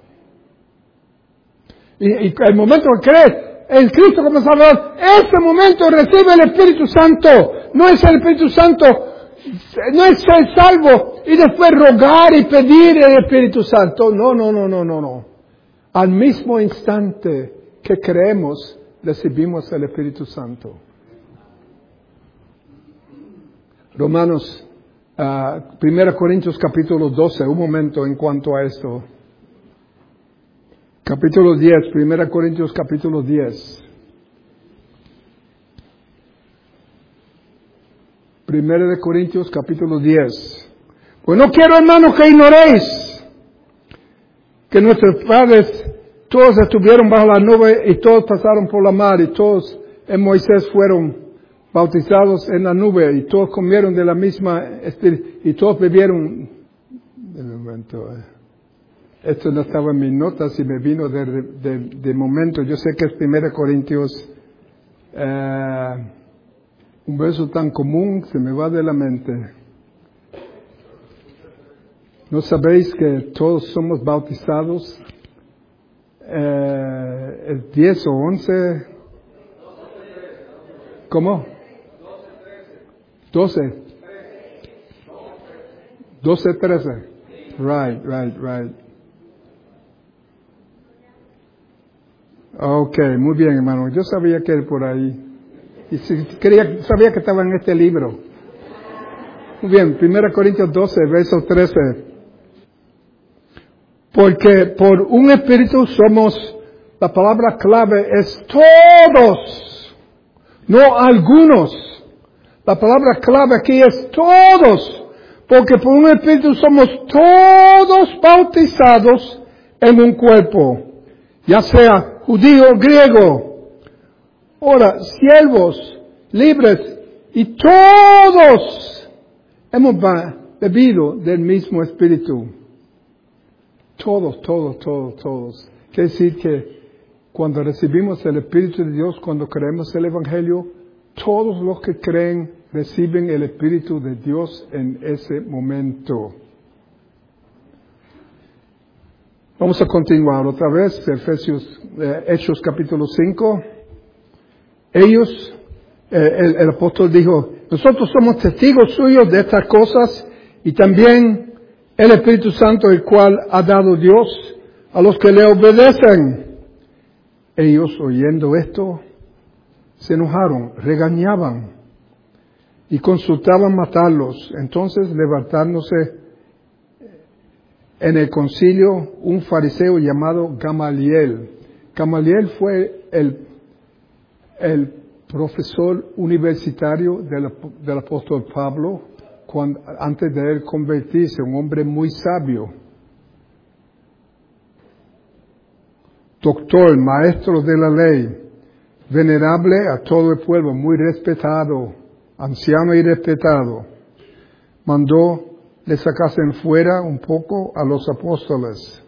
Y el momento que crees en Cristo como Salvador, ese momento recibe el Espíritu Santo. No es el Espíritu Santo, no es ser salvo y después rogar y pedir el Espíritu Santo. No. Al mismo instante que creemos, recibimos el Espíritu Santo. Romanos, 1 Corintios capítulo 12, un momento en cuanto a esto. Capítulo 10, 1 Corintios capítulo 10. 1 Corintios capítulo 10. Pues no quiero, hermanos, que ignoréis que nuestros padres todos estuvieron bajo la nube y todos pasaron por la mar y todos en Moisés fueron bautizados en la nube y todos comieron de la misma espíritu y todos bebieron. De momento, esto no estaba en mis notas y me vino de momento. Yo sé que es 1 Corintios, un verso tan común se me va de la mente. ¿No sabéis que todos somos bautizados? ¿Es 10 o 11? ¿Cómo? 12. 12, 13. Right. Ok, muy bien, hermano. Yo sabía que era por ahí. Y sabía que estaba en este libro. Muy bien, 1 Corintios 12, verso 13. Porque por un espíritu somos, la palabra clave es todos, no algunos. La palabra clave aquí es todos, porque por un espíritu somos todos bautizados en un cuerpo, ya sea judío o griego, ahora siervos, libres, y todos hemos bebido del mismo espíritu. Todos. Quiere decir que cuando recibimos el Espíritu de Dios, cuando creemos el Evangelio, todos los que creen reciben el Espíritu de Dios en ese momento. Vamos a continuar otra vez, Hechos capítulo 5. Ellos, el apóstol dijo, nosotros somos testigos suyos de estas cosas y también el Espíritu Santo, el cual ha dado Dios a los que le obedecen. Ellos, oyendo esto, se enojaron, regañaban y consultaban matarlos. Entonces, levantándose en el concilio un fariseo llamado Gamaliel. Gamaliel fue el profesor universitario del apóstol Pablo, antes de él convertirse, un hombre muy sabio. Doctor, maestro de la ley, venerable a todo el pueblo, muy respetado, anciano y respetado, mandó le sacasen fuera un poco a los apóstoles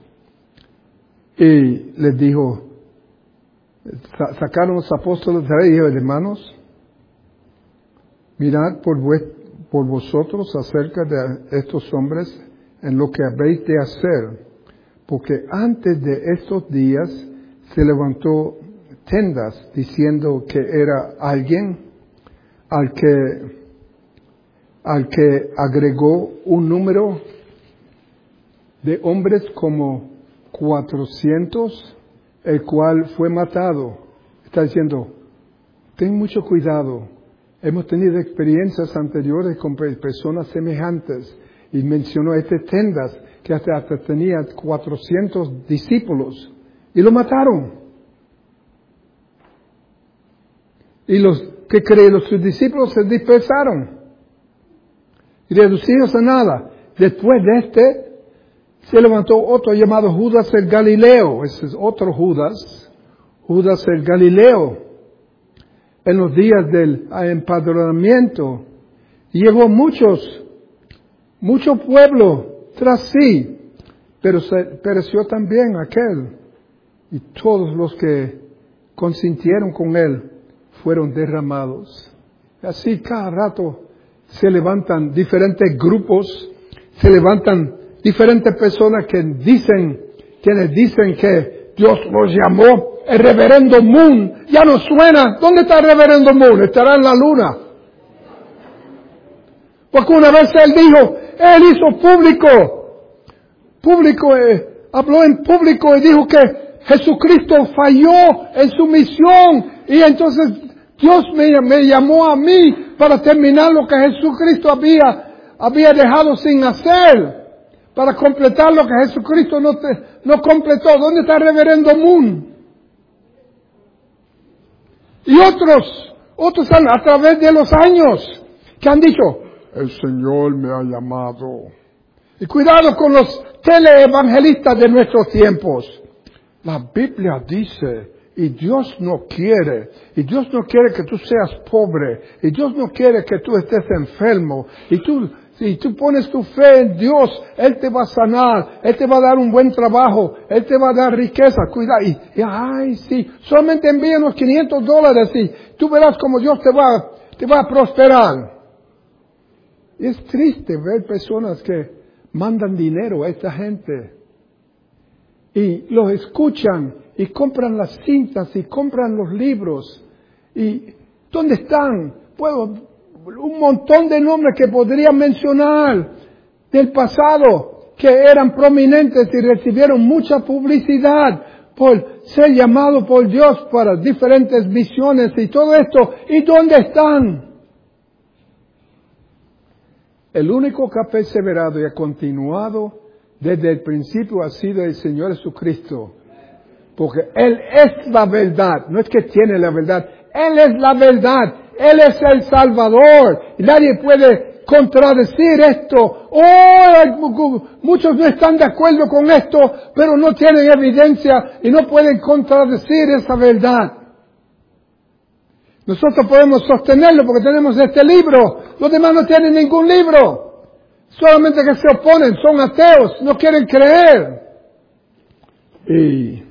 y les dijo, sacaron los apóstoles de ahí y dijo, hermanos, mirad por vosotros acerca de estos hombres en lo que habéis de hacer, porque antes de estos días se levantó tendas diciendo que era alguien al que agregó un número de hombres como 400, el cual fue matado. Está diciendo, ten mucho cuidado. Hemos tenido experiencias anteriores con personas semejantes. Y mencionó tendas que hasta tenía 400 discípulos. Y lo mataron. Y ¿qué creen? Sus discípulos se dispersaron. Y reducidos a nada. Después de se levantó otro llamado Judas el Galileo. Ese es otro Judas. Judas el Galileo. En los días del empadronamiento. Y llegó mucho pueblo tras sí. Pero pereció también aquel. Y todos los que consintieron con él fueron derramados. Así cada rato se levantan diferentes grupos, se levantan diferentes personas quienes dicen que Dios los llamó. El reverendo Moon ya no suena. ¿Dónde está el reverendo Moon? Estará en la luna. Porque una vez él dijo, él hizo habló en público y dijo que Jesucristo falló en su misión y entonces Dios me llamó a mí para terminar lo que Jesucristo había dejado sin hacer, para completar lo que Jesucristo no completó. ¿Dónde está el reverendo Moon? Y otros a través de los años que han dicho, el Señor me ha llamado. Y cuidado con los teleevangelistas de nuestros tiempos. La Biblia dice, y Dios no quiere que tú seas pobre, y Dios no quiere que tú estés enfermo, y tú pones tu fe en Dios, Él te va a sanar, Él te va a dar un buen trabajo, Él te va a dar riqueza, cuidado, ay sí, solamente envíanos $500 y tú verás como Dios te va a prosperar. Y es triste ver personas que mandan dinero a esta gente y los escuchan y compran las cintas y compran los libros. ¿Y dónde están? Un montón de nombres que podría mencionar del pasado que eran prominentes y recibieron mucha publicidad por ser llamados por Dios para diferentes misiones y todo esto. ¿Y dónde están? El único que ha perseverado y ha continuado desde el principio ha sido el Señor Jesucristo. Porque Él es la verdad. No es que tiene la verdad. Él es la verdad. Él es el Salvador. Y nadie puede contradecir esto. Muchos no están de acuerdo con esto, pero no tienen evidencia y no pueden contradecir esa verdad. Nosotros podemos sostenerlo porque tenemos este libro. Los demás no tienen ningún libro. Solamente que se oponen, son ateos, no quieren creer. Y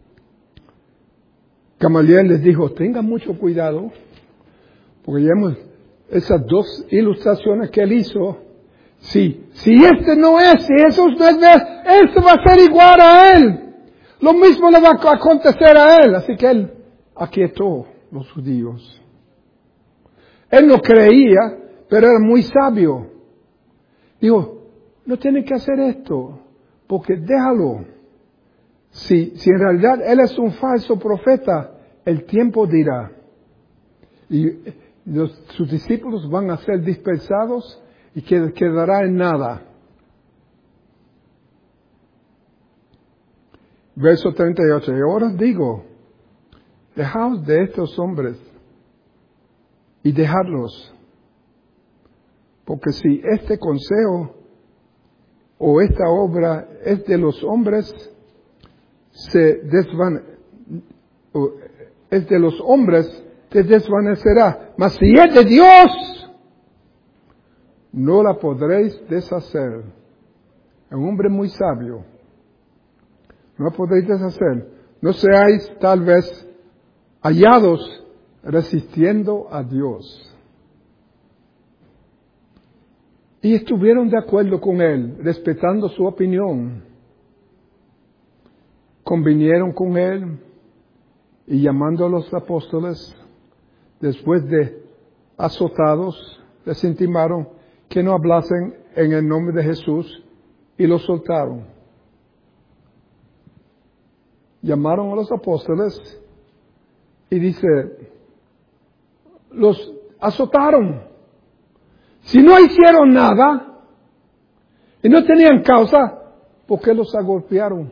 Gamaliel les dijo, tengan mucho cuidado, porque ya esas dos ilustraciones que él hizo, si este no es, si Jesús no es, este va a ser igual a él. Lo mismo le va a acontecer a él. Así que él aquietó los judíos. Él no creía, pero era muy sabio. Dijo, no tiene que hacer esto, porque déjalo. Si en realidad él es un falso profeta, el tiempo dirá. Y sus discípulos van a ser dispersados y quedará en nada. Verso 38. Y ahora os digo, dejaos de estos hombres y dejadlos. Porque si este consejo o esta obra es de los hombres, se desvanecerá. Mas si es de Dios, no la podréis deshacer. Es un hombre muy sabio. No la podréis deshacer. No seáis tal vez hallados resistiendo a Dios. Y estuvieron de acuerdo con él, respetando su opinión. Convinieron con él y llamando a los apóstoles, después de azotados, les intimaron que no hablasen en el nombre de Jesús y los soltaron. Llamaron a los apóstoles y dice, los azotaron. Si no hicieron nada y no tenían causa, ¿por qué los agolpearon?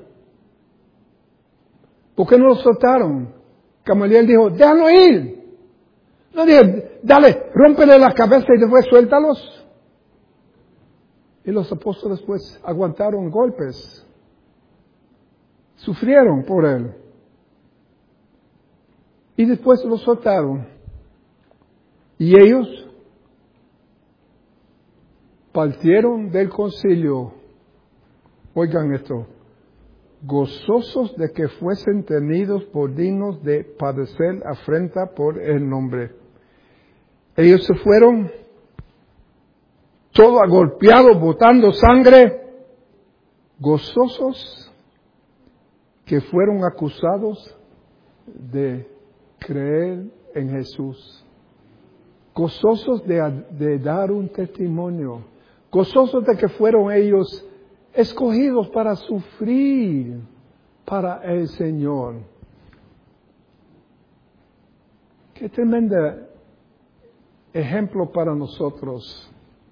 ¿Por qué no los soltaron? Gamaliel dijo, déjalo ir. No dije, dale, rómpele la cabeza y después suéltalos. Y los apóstoles pues aguantaron golpes. Sufrieron por él. Y después los soltaron. Y ellos partieron del concilio. Oigan esto. Gozosos de que fuesen tenidos por dignos de padecer afrenta por el nombre. Ellos se fueron, todo agolpeado, botando sangre, gozosos que fueron acusados de creer en Jesús. Gozosos de dar un testimonio. Gozosos de que fueron ellos escogidos para sufrir para el Señor. Qué tremendo ejemplo para nosotros.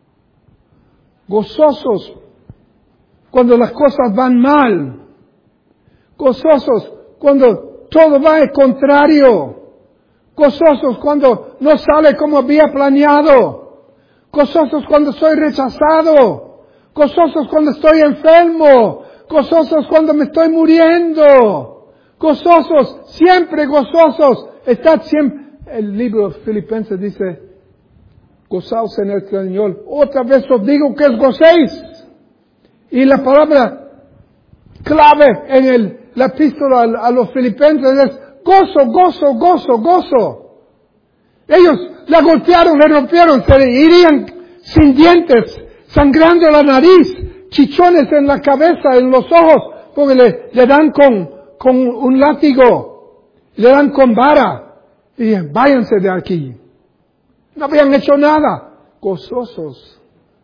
Gozosos cuando las cosas van mal. Gozosos cuando todo va al contrario. Gozosos cuando no sale como había planeado. Gozosos cuando soy rechazado. Gozosos cuando estoy enfermo. Gozosos cuando me estoy muriendo. Gozosos, siempre gozosos. Estad siempre. El libro de Filipenses dice, gozaos en el Señor. Otra vez os digo que os gocéis. Y la palabra clave en la epístola a los Filipenses es gozo, gozo, gozo, gozo. Ellos la golpearon, le rompieron, se irían sin dientes, sangrando la nariz, chichones en la cabeza, en los ojos, porque le dan con un látigo, le dan con vara, y dicen, váyanse de aquí. No habían hecho nada. Gozosos.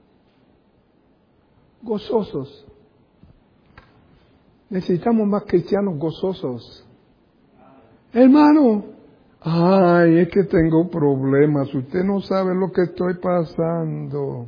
Gozosos. Necesitamos más cristianos gozosos. Hermano, ay, es que tengo problemas, usted no sabe lo que estoy pasando.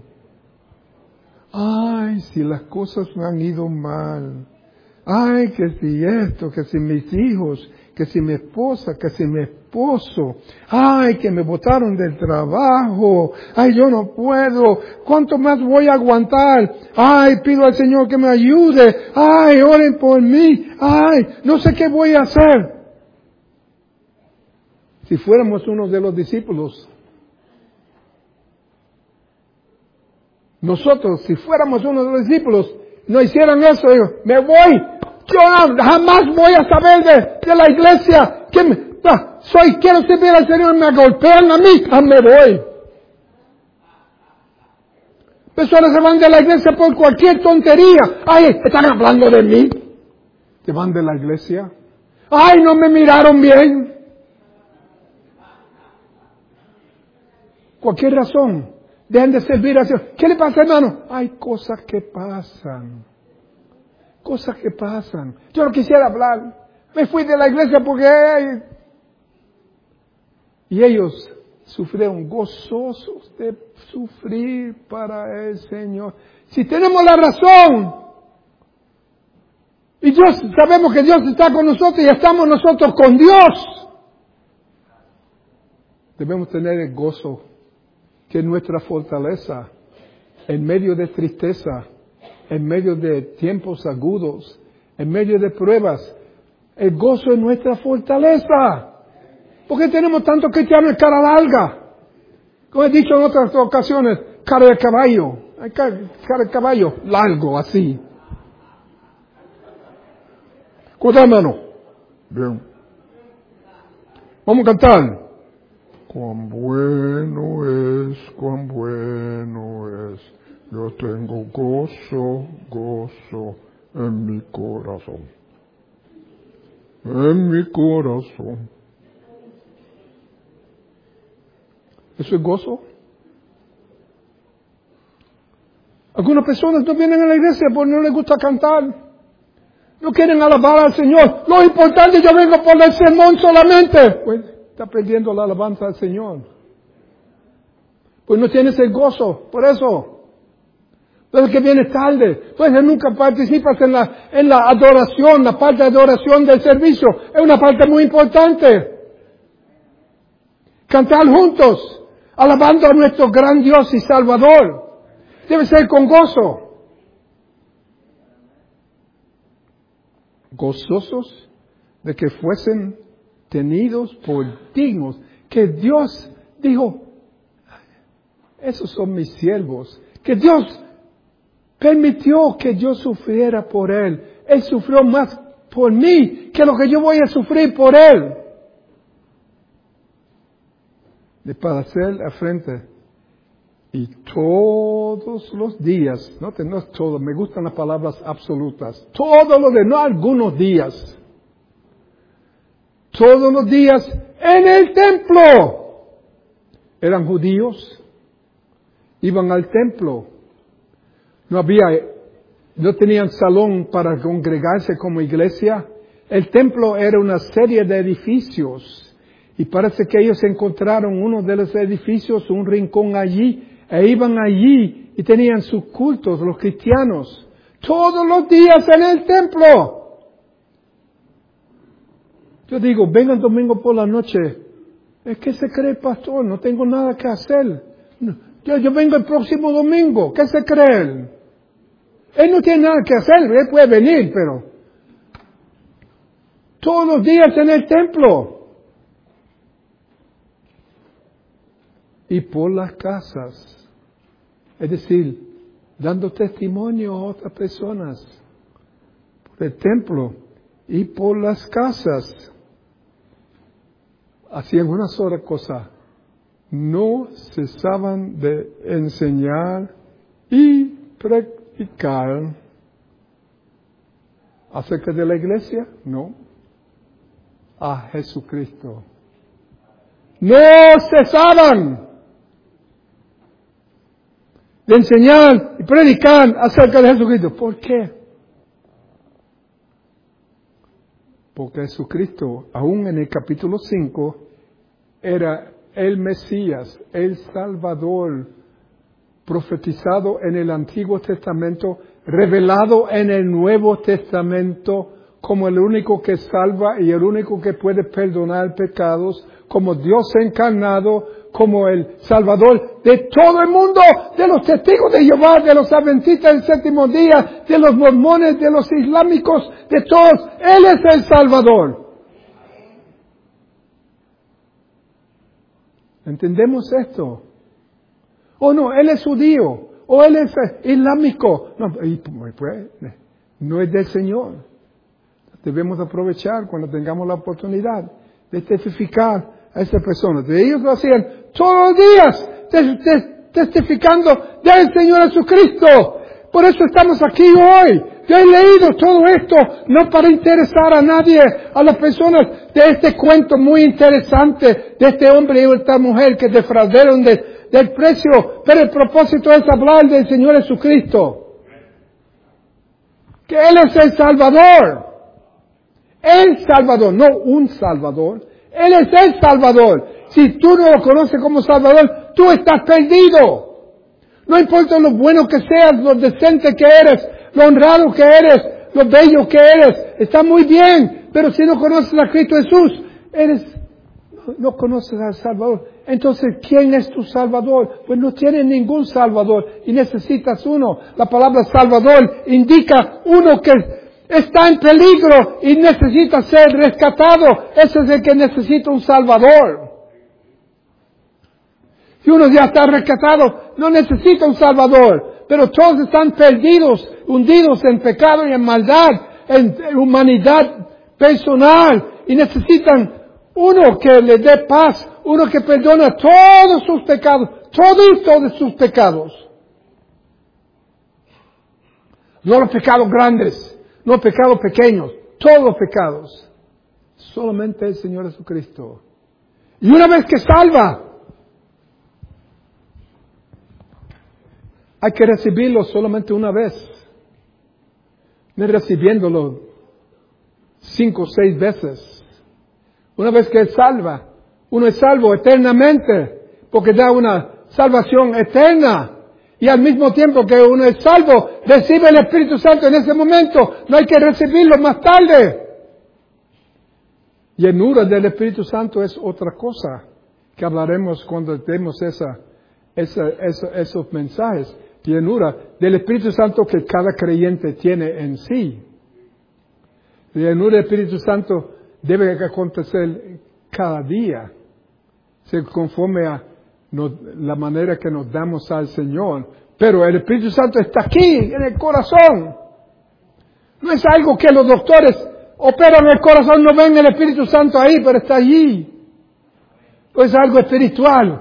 Ay, si las cosas me han ido mal. Ay, que si esto, que si mis hijos, que si mi esposa, que si mi esposo. Ay, que me botaron del trabajo. Ay, yo no puedo. ¿Cuánto más voy a aguantar? Ay, pido al Señor que me ayude. Ay, oren por mí. Ay, no sé qué voy a hacer. Si fuéramos uno de los discípulos, nosotros, si fuéramos uno de los discípulos, no hicieran eso, digo, me voy, yo jamás voy a saber de la iglesia, quiero servir al Señor, me golpean a mí, me voy. Personas se van de la iglesia por cualquier tontería, ay, están hablando de mí, se van de la iglesia, ay, no me miraron bien. Cualquier razón. Dejen de servir a Dios. ¿Qué le pasa, hermano? Hay cosas que pasan. Cosas que pasan. Yo no quisiera hablar. Me fui de la iglesia porque... Y ellos sufrieron, gozosos de sufrir para el Señor. Si tenemos la razón, y Dios, sabemos que Dios está con nosotros y estamos nosotros con Dios, debemos tener el gozo, que es nuestra fortaleza, en medio de tristeza, en medio de tiempos agudos, en medio de pruebas. El gozo es nuestra fortaleza. ¿Por qué tenemos tantos cristianos en cara larga? Como he dicho en otras ocasiones, cara de caballo. Cara de caballo largo, así. ¿Cómo está, hermano? Bien. Vamos a cantar. Cuán bueno es. Yo tengo gozo en mi corazón. En mi corazón. ¿Eso es gozo? Algunas personas no vienen a la iglesia porque no les gusta cantar. No quieren alabar al Señor. Lo importante, yo vengo por el sermón solamente. Pues está perdiendo la alabanza al Señor. Pues no tienes el gozo, por eso. Entonces que vienes tarde. Pues nunca participas en la adoración, la parte de adoración del servicio. Es una parte muy importante. Cantar juntos, alabando a nuestro gran Dios y Salvador. Debe ser con gozo. Gozosos de que fuesen tenidos por dignos. Que Dios dijo, esos son mis siervos. Que Dios permitió que yo sufriera por Él. Él sufrió más por mí que lo que yo voy a sufrir por Él. De padecer a frente. Y todos los días, no es todo, me gustan las palabras absolutas. Todos los días, no algunos días. Todos los días en el templo. Eran judíos. Iban al templo. No tenían salón para congregarse como iglesia. El templo era una serie de edificios. Y parece que ellos encontraron uno de los edificios, un rincón allí, e iban allí y tenían sus cultos, los cristianos, todos los días en el templo. Yo digo, vengan domingo por la noche. ¿Es que se cree, pastor? No tengo nada que hacer. Yo vengo el próximo domingo. ¿Qué se cree él? Él no tiene nada que hacer, él puede venir, pero todos los días en el templo. Y por las casas. Es decir, dando testimonio a otras personas. Por el templo y por las casas. Hacían una sola cosa. No cesaban de enseñar y practicar. ¿Acerca de la iglesia? No. A Jesucristo. No cesaban de enseñar y predicar acerca de Jesucristo. ¿Por qué? Porque Jesucristo, aún en el capítulo 5, era el Mesías, el Salvador, profetizado en el Antiguo Testamento, revelado en el Nuevo Testamento como el único que salva y el único que puede perdonar pecados, como Dios encarnado, como el Salvador de todo el mundo, de los testigos de Jehová, de los adventistas del séptimo día, de los mormones, de los islámicos, de todos. Él es el Salvador. ¿Entendemos esto? O no, Él es judío, o Él es islámico. No, pues, no es del Señor. Debemos aprovechar cuando tengamos la oportunidad de testificar a esas personas. De ellos lo hacían todos los días, testificando del Señor Jesucristo. Por eso estamos aquí hoy. Yo he leído todo esto, no para interesar a nadie, a las personas, de este cuento muy interesante, de este hombre y esta mujer que defraudaron de del precio, pero el propósito es hablar del Señor Jesucristo. Que Él es el Salvador. El Salvador, no un Salvador. Él es el Salvador. Si tú no lo conoces como Salvador, tú estás perdido. No importa lo bueno que seas, lo decente que eres, lo honrado que eres, lo bello que eres, está muy bien. Pero si no conoces a Cristo Jesús, no conoces al Salvador. Entonces, ¿quién es tu Salvador? Pues no tienes ningún Salvador y necesitas uno. La palabra Salvador indica uno que está en peligro y necesita ser rescatado. Ese es el que necesita un Salvador. Si uno ya está rescatado, no necesita un Salvador. Pero todos están perdidos, hundidos en pecado y en maldad, en humanidad personal. Y necesitan uno que les dé paz, uno que perdona todos sus pecados, todos sus pecados. No los pecados grandes, no los pecados pequeños, todos los pecados. Solamente el Señor Jesucristo. Y una vez que salva, hay que recibirlo solamente una vez. No recibiéndolo 5 o 6 veces. Una vez que Él salva, uno es salvo eternamente, porque da una salvación eterna. Y al mismo tiempo que uno es salvo, recibe el Espíritu Santo en ese momento. No hay que recibirlo más tarde. Llenura del Espíritu Santo es otra cosa que hablaremos cuando demos esos mensajes. Llenura del Espíritu Santo que cada creyente tiene en sí. Llenura del Espíritu Santo debe acontecer cada día, conforme a la manera que nos damos al Señor. Pero el Espíritu Santo está aquí, en el corazón. No es algo que los doctores operan en el corazón, no ven el Espíritu Santo ahí, pero está allí. No es algo espiritual.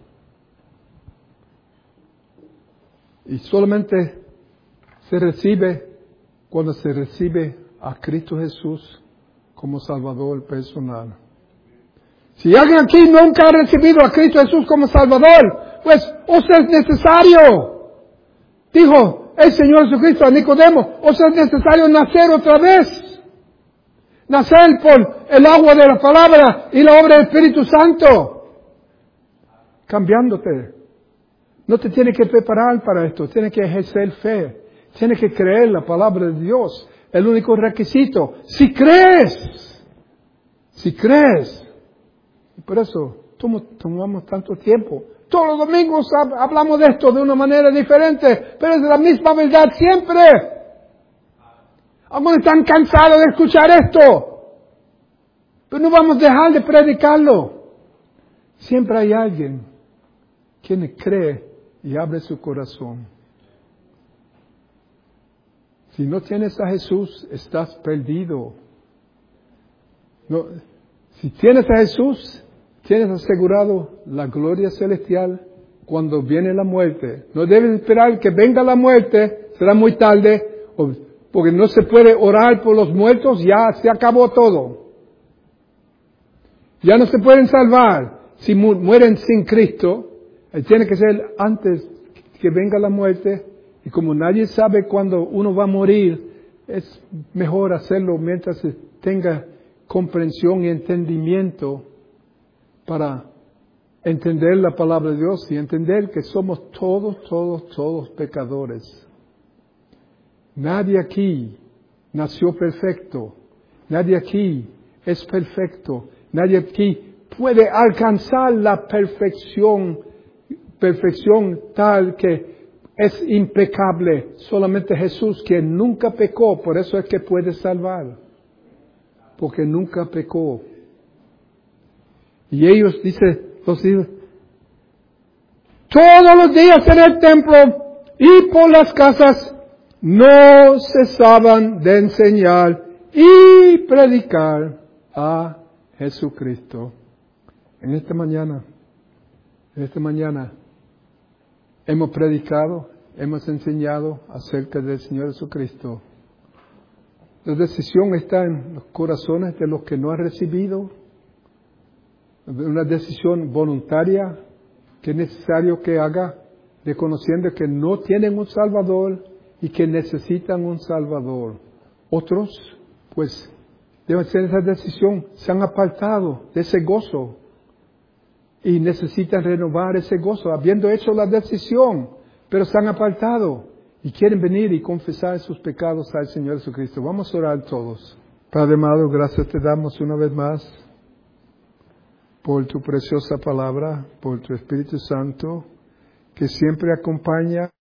Y solamente se recibe cuando se recibe a Cristo Jesús como Salvador personal. Si alguien aquí nunca ha recibido a Cristo Jesús como Salvador, pues os es necesario. Dijo el Señor Jesucristo a Nicodemo, os es necesario nacer otra vez. Nacer por el agua de la palabra y la obra del Espíritu Santo. Cambiándote. No te tienes que preparar para esto, tienes que ejercer fe. Tienes que creer la palabra de Dios. El único requisito. Si crees. Y por eso tomamos tanto tiempo. Todos los domingos hablamos de esto de una manera diferente, pero es la misma verdad siempre. Algunos están cansados de escuchar esto, pero no vamos a dejar de predicarlo. Siempre hay alguien quien cree y abre su corazón. Si no tienes a Jesús, estás perdido. No, si tienes a Jesús, tienes asegurado la gloria celestial cuando viene la muerte. No debes esperar que venga la muerte, será muy tarde, porque no se puede orar por los muertos, ya se acabó todo. Ya no se pueden salvar. Si mueren sin Cristo, tiene que ser antes que venga la muerte. Y como nadie sabe cuándo uno va a morir, es mejor hacerlo mientras se tenga comprensión y entendimiento para entender la palabra de Dios y entender que somos todos pecadores. Nadie aquí nació perfecto. Nadie aquí es perfecto. Nadie aquí puede alcanzar la perfección tal que es impecable. Solamente Jesús, quien nunca pecó, por eso es que puede salvar. Porque nunca pecó. Y ellos, dice los hijos, todos los días en el templo y por las casas no cesaban de enseñar y predicar a Jesucristo. En esta mañana hemos predicado, hemos enseñado acerca del Señor Jesucristo. La decisión está en los corazones de los que no han recibido. Una decisión voluntaria ¿Qué es necesario que haga? Reconociendo que no tienen un Salvador y que necesitan un Salvador. Otros, pues, deben hacer esa decisión. Se han apartado de ese gozo y necesitan renovar ese gozo, habiendo hecho la decisión, pero se han apartado y quieren venir y confesar sus pecados al Señor Jesucristo. Vamos a orar todos. Padre amado, gracias te damos una vez más por tu preciosa palabra, por tu Espíritu Santo, que siempre acompaña